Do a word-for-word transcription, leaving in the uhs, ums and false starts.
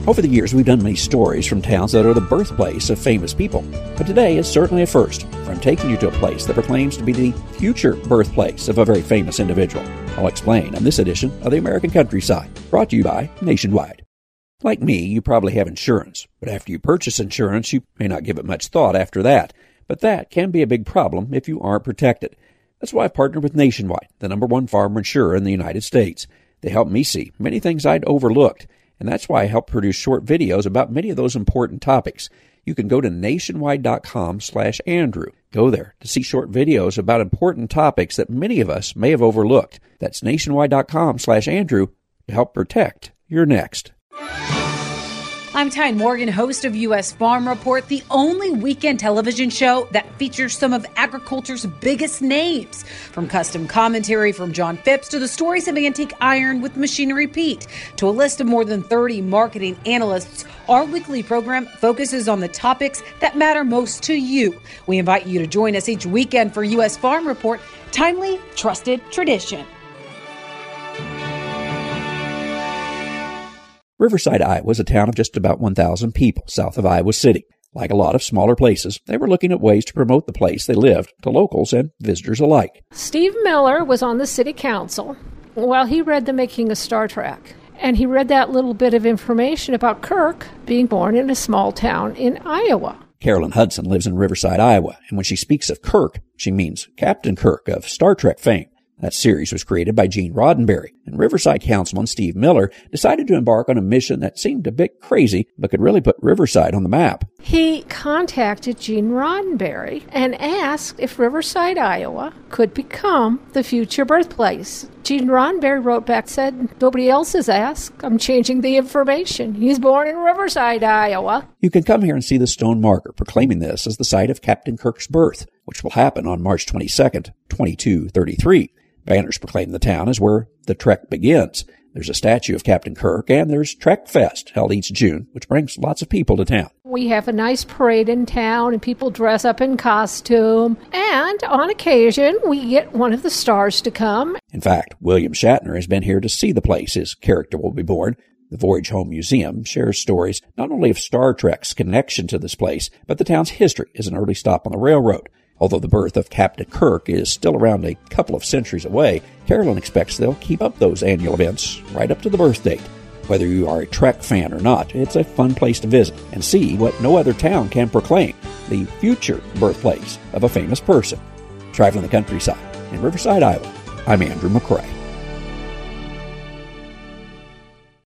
Over the years, we've done many stories from towns that are the birthplace of famous people. But today is certainly a first, for I'm taking you to a place that proclaims to be the future birthplace of a very famous individual. I'll explain on this edition of the American Countryside, brought to you by Nationwide. Like me, you probably have insurance, but after you purchase insurance, you may not give it much thought after that. But that can be a big problem if you aren't protected. That's why I've partnered with Nationwide, the number one farmer insurer in the United States. They help me see many things I'd overlooked. And that's why I help produce short videos about many of those important topics. You can go to nationwide.com slash Andrew. Go there to see short videos about important topics that many of us may have overlooked. That's nationwide.com slash Andrew to help protect your next. I'm Tyne Morgan, host of U S Farm Report, the only weekend television show that features some of agriculture's biggest names. From custom commentary from John Phipps to the stories of antique iron with Machinery Pete to a list of more than thirty marketing analysts, our weekly program focuses on the topics that matter most to you. We invite you to join us each weekend for U S Farm Report, timely, trusted tradition. Riverside, Iowa is a town of just about one thousand people south of Iowa City. Like a lot of smaller places, they were looking at ways to promote the place they lived to locals and visitors alike. Steve Miller was on the city council while he read The Making of Star Trek. And he read that little bit of information about Kirk being born in a small town in Iowa. Carolyn Hudson lives in Riverside, Iowa, and when she speaks of Kirk, she means Captain Kirk of Star Trek fame. That series was created by Gene Roddenberry, and Riverside Councilman Steve Miller decided to embark on a mission that seemed a bit crazy, but could really put Riverside on the map. He contacted Gene Roddenberry and asked if Riverside, Iowa could become the future birthplace. Gene Roddenberry wrote back, said, "Nobody else has asked. I'm changing the information. He's born in Riverside, Iowa." You can come here and see the stone marker proclaiming this as the site of Captain Kirk's birth, which will happen on March twenty-second, twenty-two thirty-three. Banners proclaim the town as where the Trek begins. There's a statue of Captain Kirk, and there's Trek Fest, held each June, which brings lots of people to town. We have a nice parade in town, and people dress up in costume. And on occasion, we get one of the stars to come. In fact, William Shatner has been here to see the place his character will be born. The Voyage Home Museum shares stories not only of Star Trek's connection to this place, but the town's history as an early stop on the railroad. Although the birth of Captain Kirk is still around a couple of centuries away, Carolyn expects they'll keep up those annual events right up to the birth date. Whether you are a Trek fan or not, it's a fun place to visit and see what no other town can proclaim, the future birthplace of a famous person. Traveling the countryside in Riverside, Iowa, I'm Andrew McCrae.